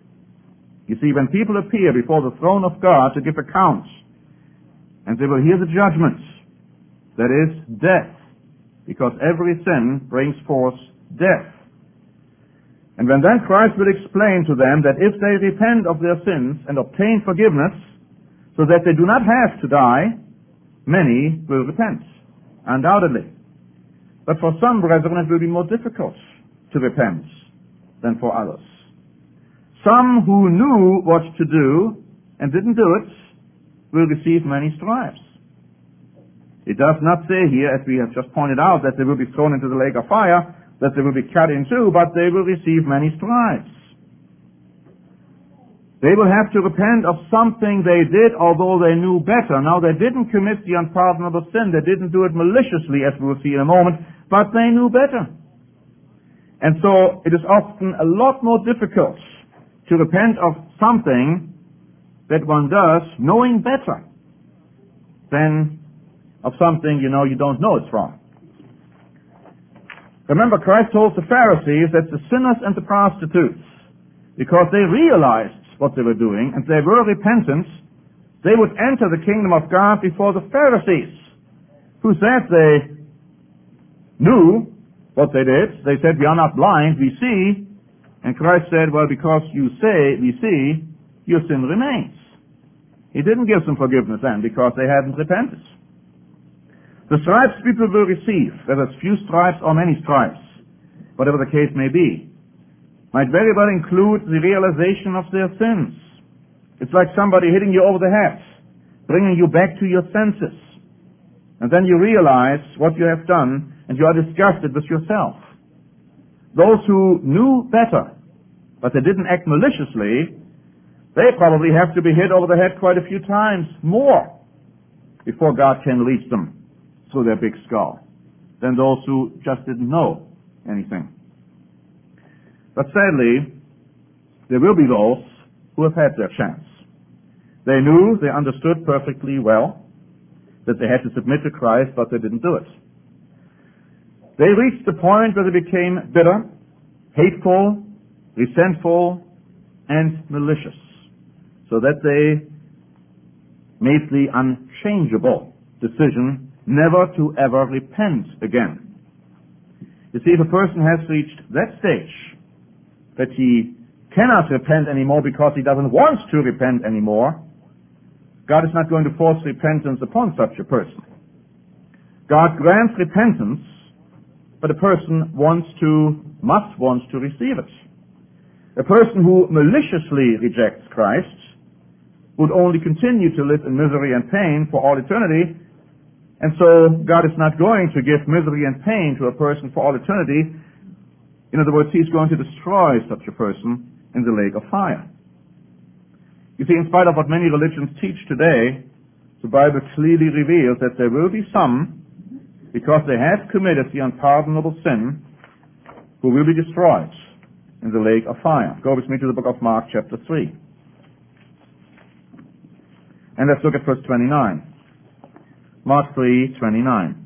You see, when people appear before the throne of God to give account, and they will hear the judgment, that is, death, because every sin brings forth death. And when then Christ will explain to them that if they repent of their sins and obtain forgiveness, so that they do not have to die, many will repent, undoubtedly. But for some brethren it will be more difficult to repent than for others. Some who knew what to do and didn't do it will receive many stripes. It does not say here, as we have just pointed out, that they will be thrown into the lake of fire, that they will be cut in two, but they will receive many stripes. They will have to repent of something they did, although they knew better. Now, they didn't commit the unpardonable sin. They didn't do it maliciously, as we will see in a moment, but they knew better. And so, it is often a lot more difficult to repent of something that one does knowing better than of something, you know, you don't know it's wrong. Remember, Christ told the Pharisees that the sinners and the prostitutes, because they realized what they were doing and they were repentant, they would enter the kingdom of God before the Pharisees, who said they knew what they did. They said, we are not blind, we see. And Christ said, well, because you say we see, your sin remains. He didn't give them forgiveness then because they hadn't repented. The stripes people will receive, whether it's few stripes or many stripes, whatever the case may be, might very well include the realization of their sins. It's like somebody hitting you over the head, bringing you back to your senses. And then you realize what you have done, and you are disgusted with yourself. Those who knew better, but they didn't act maliciously, they probably have to be hit over the head quite a few times more before God can reach them through their big skull than those who just didn't know anything. But sadly, there will be those who have had their chance. They knew, they understood perfectly well that they had to submit to Christ, but they didn't do it. They reached the point where they became bitter, hateful, resentful, and malicious, so that they made the unchangeable decision never to ever repent again. You see, if a person has reached that stage, that he cannot repent anymore because he doesn't want to repent anymore, God is not going to force repentance upon such a person. God grants repentance, but a person wants to, must want to receive it. A person who maliciously rejects Christ would only continue to live in misery and pain for all eternity. And so God is not going to give misery and pain to a person for all eternity. In other words, He's going to destroy such a person in the lake of fire. You see, in spite of what many religions teach today, the Bible clearly reveals that there will be some, because they have committed the unpardonable sin, who will be destroyed in the lake of fire. Go with me to the book of Mark, chapter three. And let's look at verse twenty-nine. Mark three, twenty-nine.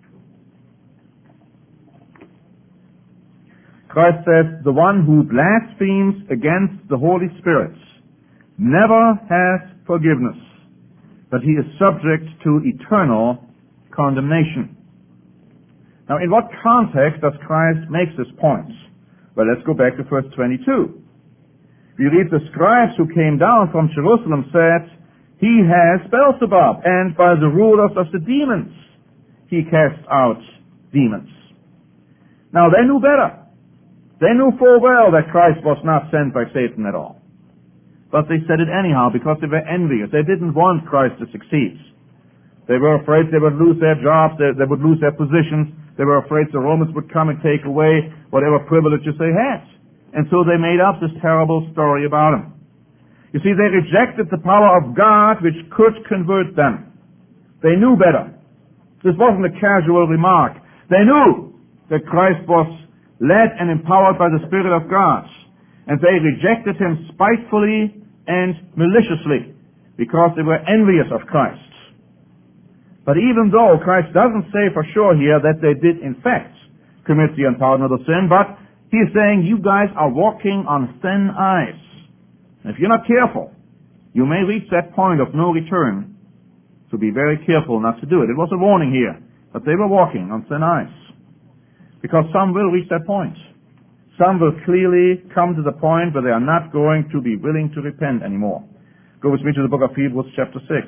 Christ says, the one who blasphemes against the Holy Spirit never has forgiveness, but he is subject to eternal condemnation. Now, in what context does Christ make this point? Well, let's go back to verse twenty-two. We read, the scribes who came down from Jerusalem said, he has Beelzebub, and by the rulers of the demons he casts out demons. Now, they knew better. They knew full well that Christ was not sent by Satan at all. But they said it anyhow because they were envious. They didn't want Christ to succeed. They were afraid they would lose their jobs, they, they would lose their positions. They were afraid the Romans would come and take away whatever privileges they had. And so they made up this terrible story about him. You see, they rejected the power of God which could convert them. They knew better. This wasn't a casual remark. They knew that Christ was led and empowered by the Spirit of God. And they rejected him spitefully and maliciously because they were envious of Christ. But even though Christ doesn't say for sure here that they did in fact commit the unpardonable sin, but he's saying you guys are walking on thin ice. And if you're not careful, you may reach that point of no return. So be very careful not to do it. It was a warning here, but they were walking on thin ice. Because some will reach that point. Some will clearly come to the point where they are not going to be willing to repent anymore. Go with me to the book of Hebrews chapter six.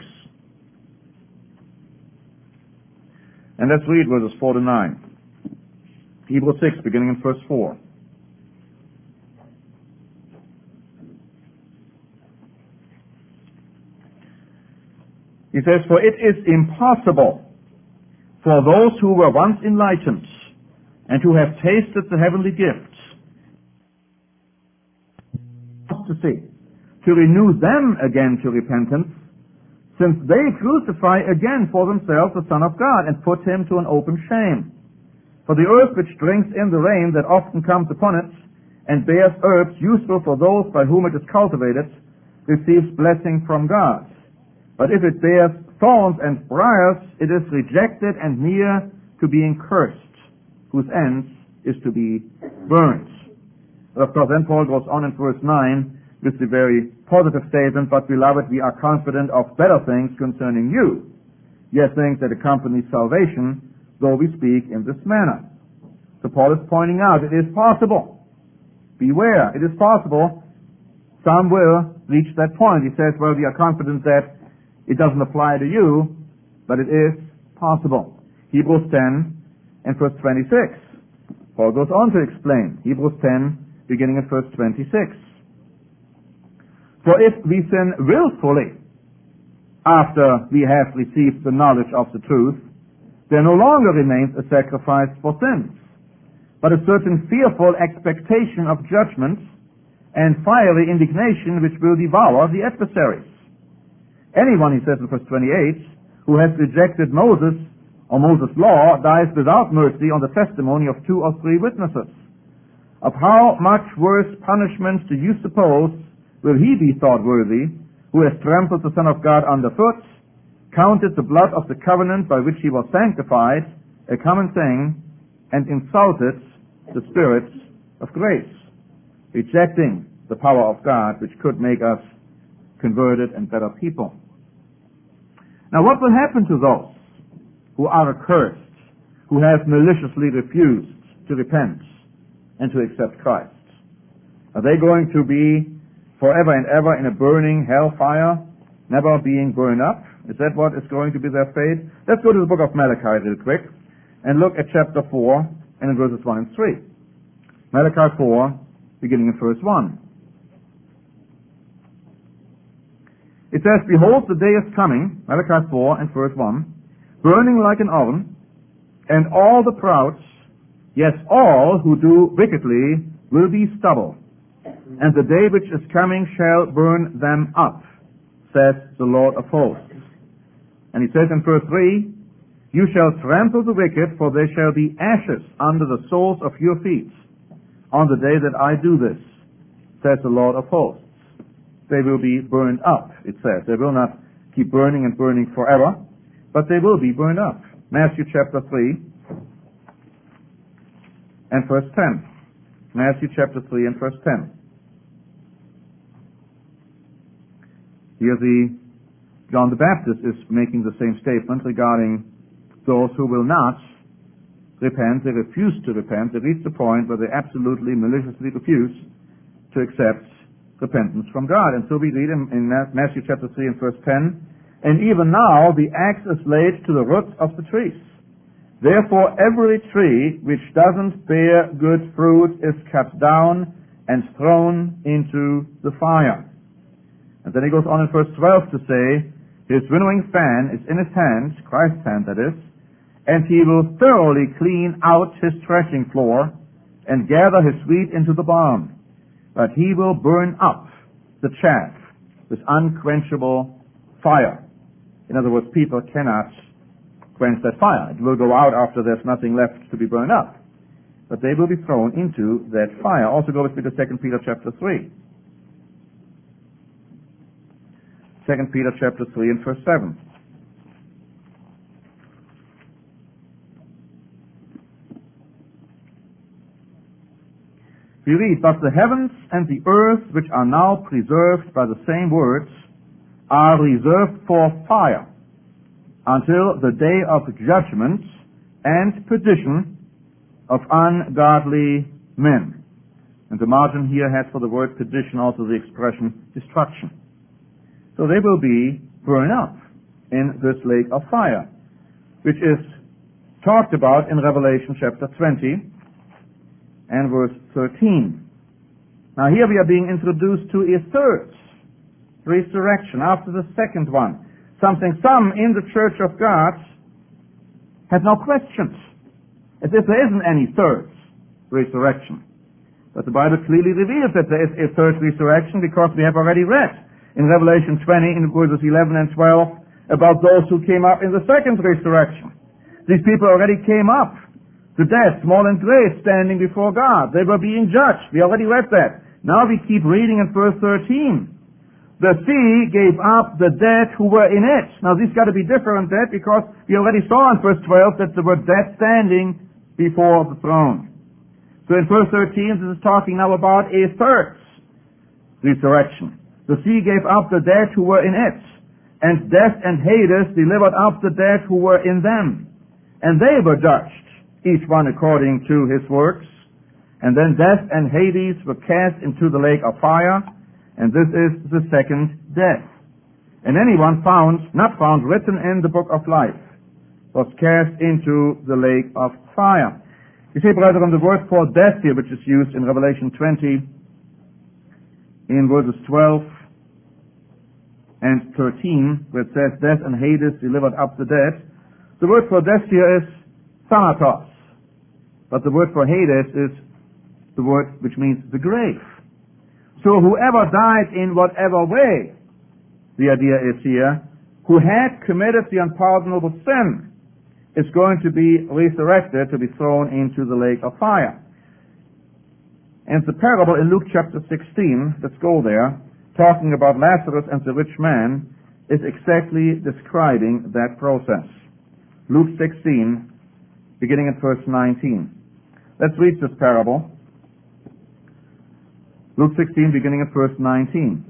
And let's read verses four to nine. Hebrews six, beginning in verse four. He says, for it is impossible for those who were once enlightened and who have tasted the heavenly gifts, to see, to renew them again to repentance, since they crucify again for themselves the Son of God and put him to an open shame. For the earth which drinks in the rain that often comes upon it, and bears herbs useful for those by whom it is cultivated, receives blessing from God. But if it bears thorns and briars, it is rejected and near to being cursed, whose end is to be burned. Of course, then Paul goes on in verse nine with the very positive statement, but beloved, we are confident of better things concerning you. Yes, things that accompany salvation, though we speak in this manner. So Paul is pointing out it is possible. Beware, it is possible. Some will reach that point. He says, well, we are confident that it doesn't apply to you, but it is possible. Hebrews ten and verse twenty-six. Paul goes on to explain. Hebrews ten, beginning at verse twenty-six. For if we sin willfully after we have received the knowledge of the truth, there no longer remains a sacrifice for sins, but a certain fearful expectation of judgment and fiery indignation which will devour the adversaries. Anyone, he says in verse twenty-eight, who has rejected Moses or Moses' law dies without mercy on the testimony of two or three witnesses. Of how much worse punishment do you suppose will he be thought worthy, who has trampled the Son of God underfoot, counted the blood of the covenant by which he was sanctified a common thing, and insulted the Spirit of grace, rejecting the power of God which could make us converted and better people. Now what will happen to those who are accursed, who have maliciously refused to repent and to accept Christ? Are they going to be forever and ever in a burning hellfire, never being burned up? Is that what is going to be their fate? Let's go to the book of Malachi real quick and look at chapter four and in verses one and three. Malachi four, beginning in verse one. It says, behold, the day is coming, Malachi four and verse one, burning like an oven, and all the proud, yes, all who do wickedly, will be stubble. And the day which is coming shall burn them up, says the Lord of hosts. And he says in verse three, you shall trample the wicked, for they shall be ashes under the soles of your feet, on the day that I do this, says the Lord of hosts. They will be burned up, it says. They will not keep burning and burning forever, but they will be burned up. Matthew chapter three and verse ten. Matthew chapter three and verse ten. Here the John the Baptist is making the same statement regarding those who will not repent. They refuse to repent. They reach the point where they absolutely maliciously refuse to accept repentance from God. And so we read in, in Matthew chapter three and verse ten, and even now the axe is laid to the roots of the trees. Therefore every tree which doesn't bear good fruit is cut down and thrown into the fire. And then he goes on in verse twelve to say, his winnowing fan is in his hand, Christ's hand that is, and he will thoroughly clean out his threshing floor and gather his wheat into the barn. But he will burn up the chaff with unquenchable fire. In other words, people cannot quench that fire. It will go out after there's nothing left to be burned up. But they will be thrown into that fire. Also go with me to Second Peter chapter three. Second Peter chapter three and verse seven. We read, but the heavens and the earth, which are now preserved by the same words, are reserved for fire until the day of judgment and perdition of ungodly men. And the margin here has for the word perdition also the expression destruction. So they will be burned up in this lake of fire, which is talked about in Revelation chapter twenty and verse thirteen. Now here we are being introduced to a third resurrection after the second one. Something some in the church of God have no questions, as if there isn't any third resurrection. But the Bible clearly reveals that there is a third resurrection, because we have already read in Revelation twenty, in verses eleven and twelve, about those who came up in the second resurrection. These people already came up to death, small and great, standing before God. They were being judged. We already read that. Now we keep reading in verse thirteen. The sea gave up the dead who were in it. Now these got to be different dead, because we already saw in verse twelve that there were dead standing before the throne. So in verse thirteen, this is talking now about a third resurrection. The sea gave up the dead who were in it, and death and Hades delivered up the dead who were in them. And they were judged, each one according to his works. And then death and Hades were cast into the lake of fire, and this is the second death. And anyone found, not found written in the book of life, was cast into the lake of fire. You see, brethren, the word for death here, which is used in Revelation twenty, in verses twelve and thirteen, where it says, death and Hades delivered up the dead, the word for death here is thanatos. But the word for Hades is the word which means the grave. So whoever died in whatever way, the idea is here, who had committed the unpardonable sin, is going to be resurrected, to be thrown into the lake of fire. And the parable in Luke chapter sixteen, let's go there, talking about Lazarus and the rich man, is exactly describing that process. Luke sixteen, beginning at verse nineteen. Let's read this parable. Luke sixteen, beginning at verse nineteen.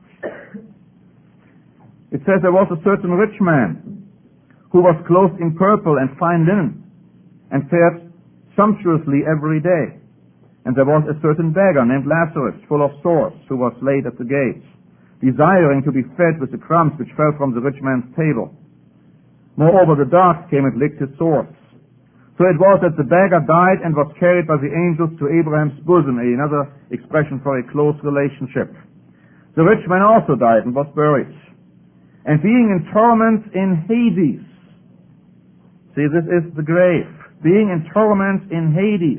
It says, there was a certain rich man who was clothed in purple and fine linen, and fared sumptuously every day. And there was a certain beggar named Lazarus, full of sores, who was laid at the gates, desiring to be fed with the crumbs which fell from the rich man's table. Moreover, the dogs came and licked his sores. So it was that the beggar died and was carried by the angels to Abraham's bosom, another expression for a close relationship. The rich man also died and was buried. And being in torment in Hades, see, this is the grave, being in torment in Hades,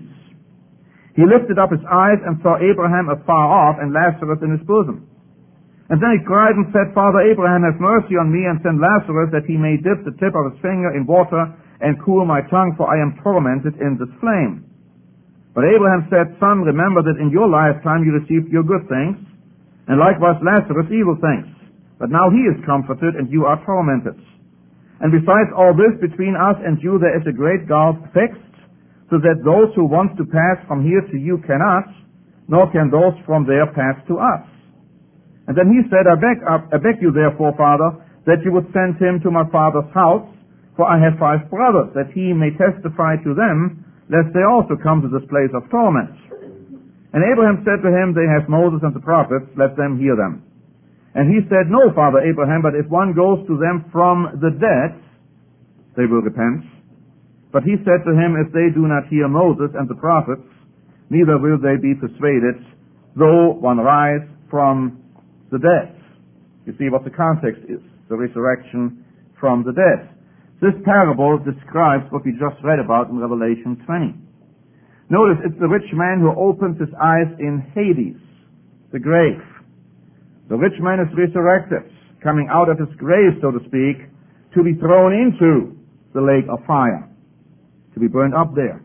he lifted up his eyes and saw Abraham afar off and Lazarus in his bosom. And then he cried and said, Father Abraham, have mercy on me, and send Lazarus, that he may dip the tip of his finger in water and cool my tongue, for I am tormented in this flame. But Abraham said, Son, remember that in your lifetime you received your good things, and likewise Lazarus evil things. But now he is comforted, and you are tormented. And besides all this, between us and you there is a great gulf fixed, so that those who want to pass from here to you cannot, nor can those from there pass to us. And then he said, I beg, I beg you therefore, Father, that you would send him to my father's house, for I have five brothers, that he may testify to them, lest they also come to this place of torment. And Abraham said to him, They have Moses and the prophets, let them hear them. And he said, No, Father Abraham, but if one goes to them from the dead, they will repent. But he said to him, If they do not hear Moses and the prophets, neither will they be persuaded, though one rise from the dead. You see what the context is, the resurrection from the dead. This parable describes what we just read about in Revelation twenty. Notice it's the rich man who opens his eyes in Hades, the grave. The rich man is resurrected, coming out of his grave, so to speak, to be thrown into the lake of fire, to be burned up there.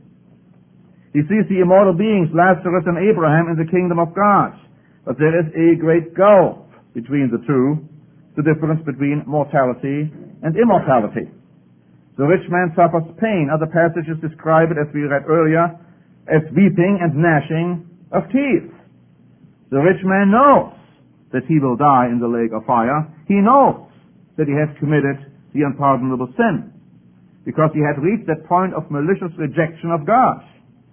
He sees the immortal beings, Lazarus and Abraham, in the kingdom of God. But there is a great gulf between the two, the difference between mortality and immortality. The rich man suffers pain. Other passages describe it, as we read earlier, as weeping and gnashing of teeth. The rich man knows that he will die in the lake of fire. He knows that he has committed the unpardonable sin, because he had reached that point of malicious rejection of God.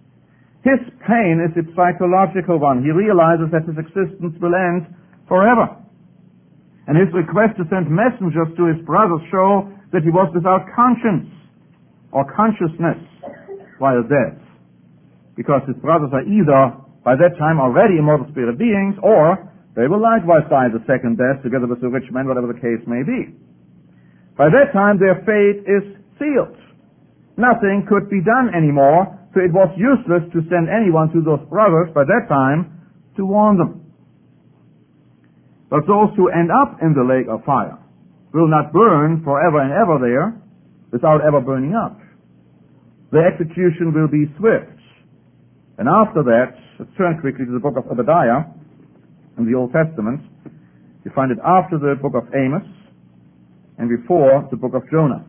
His pain is a psychological one. He realizes that his existence will end forever. And his request to send messengers to his brothers show that he was without conscience or consciousness while dead, because his brothers are either by that time already immortal spirit beings, or they will likewise die the second death together with the rich man, whatever the case may be. By that time their fate is sealed. nothing could be done anymore, so it was useless to send anyone to those brothers by that time to warn them. But those who end up in the lake of fire will not burn forever and ever there without ever burning up. The execution will be swift. And after that, let's turn quickly to the book of Obadiah in the Old Testament. You find it after the book of Amos and before the book of Jonah.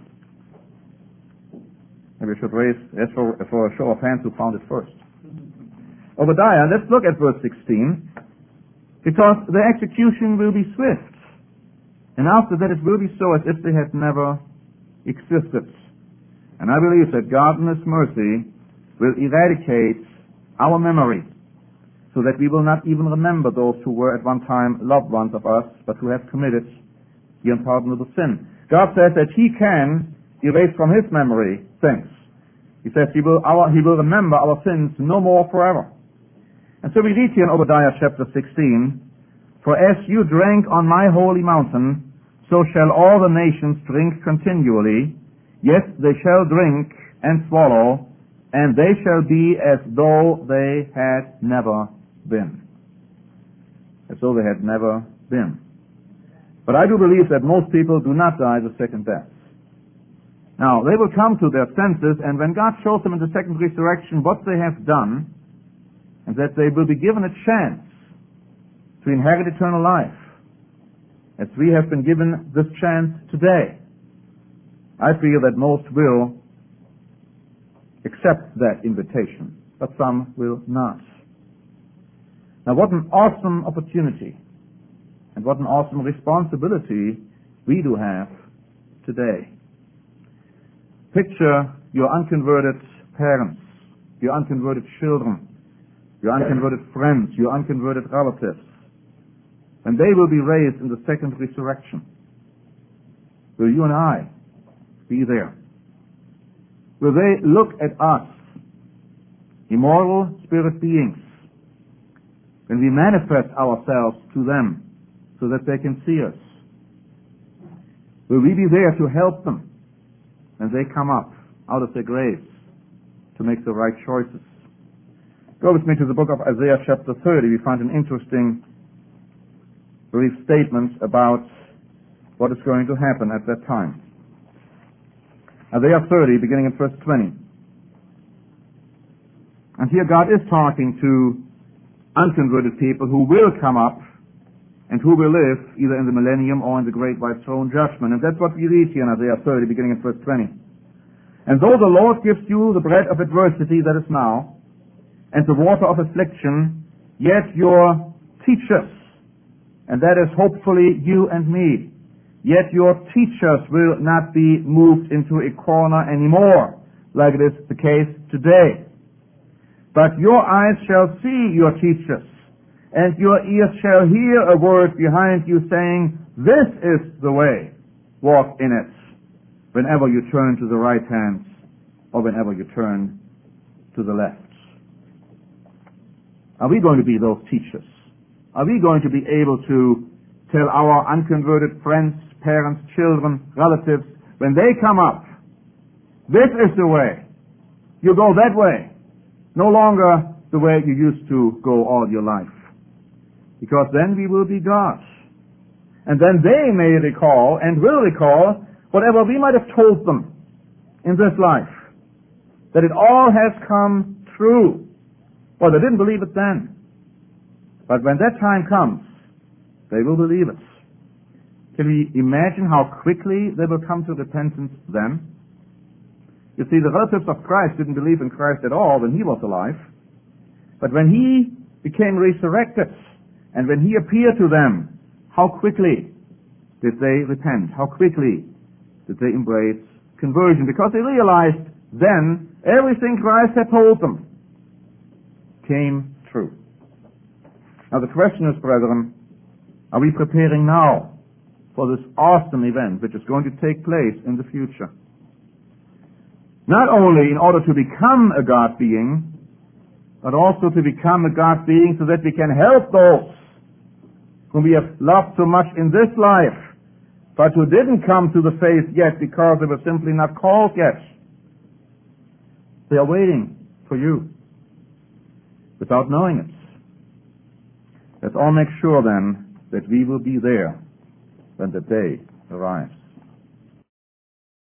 Maybe I should raise, ask for, for a show of hands who found it first. Obadiah, let's look at verse sixteen. Because the execution will be swift. And after that it will be so as if they had never existed. And I believe that God in His mercy will eradicate our memory so that we will not even remember those who were at one time loved ones of us, but who have committed the unpardonable sin. God says that He can erase from His memory things. He says He will, our, he will remember our sins no more forever. And so we read here in Obadiah chapter sixteen, "For as you drank on my holy mountain, so shall all the nations drink continually. Yes, they shall drink and swallow, and they shall be as though they had never been." As though they had never been. But I do believe that most people do not die the second death. Now, they will come to their senses, and when God shows them in the second resurrection what they have done, and that they will be given a chance to inherit eternal life, as we have been given this chance today, I feel that most will accept that invitation, but some will not. Now, what an awesome opportunity and what an awesome responsibility we do have today. Picture your unconverted parents, your unconverted children, your unconverted friends, your unconverted relatives, and they will be raised in the second resurrection. Will you and I be there? Will they look at us, immortal spirit beings, when we manifest ourselves to them so that they can see us? Will we be there to help them when they come up out of their graves to make the right choices? Go with me to the book of Isaiah chapter thirty. We find an interesting brief statement about what is going to happen at that time. Isaiah thirty, beginning in verse twenty. And here God is talking to unconverted people who will come up and who will live either in the millennium or in the great white throne judgment. And that's what we read here in Isaiah thirty, beginning in verse twenty. "And though the Lord gives you the bread of adversity that is now, and the water of affliction, yet your teachers," and that is hopefully you and me, "yet your teachers will not be moved into a corner anymore, like it is the case today. But your eyes shall see your teachers, and your ears shall hear a word behind you saying, 'This is the way, walk in it,' whenever you turn to the right hand or whenever you turn to the left." Are we going to be those teachers? Are we going to be able to tell our unconverted friends, parents, children, relatives, when they come up, "This is the way. You go that way. No longer the way you used to go all your life." Because then we will be God. And then they may recall and will recall whatever we might have told them in this life. That it all has come true. Well, they didn't believe it then. But when that time comes, they will believe it. Can we imagine how quickly they will come to repentance then? You see, the relatives of Christ didn't believe in Christ at all when He was alive. But when He became resurrected and when He appeared to them, how quickly did they repent? How quickly did they embrace conversion? Because they realized then everything Christ had told them came true. Now the question is, brethren, are we preparing now for this awesome event which is going to take place in the future? Not only in order to become a God being, but also to become a God being so that we can help those whom we have loved so much in this life, but who didn't come to the faith yet because they were simply not called yet. They are waiting for you without knowing it. Let's all make sure then that we will be there when the day arrives.